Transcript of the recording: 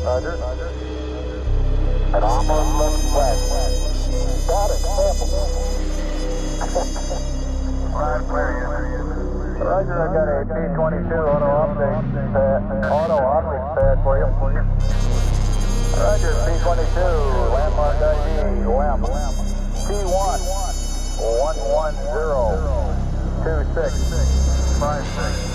Roger. It almost looks wet. Got it. Right, where are you? Roger, I got a P-22 auto optics pad for you. Roger, P-22, landmark ID, WAMP, T1, 1102656.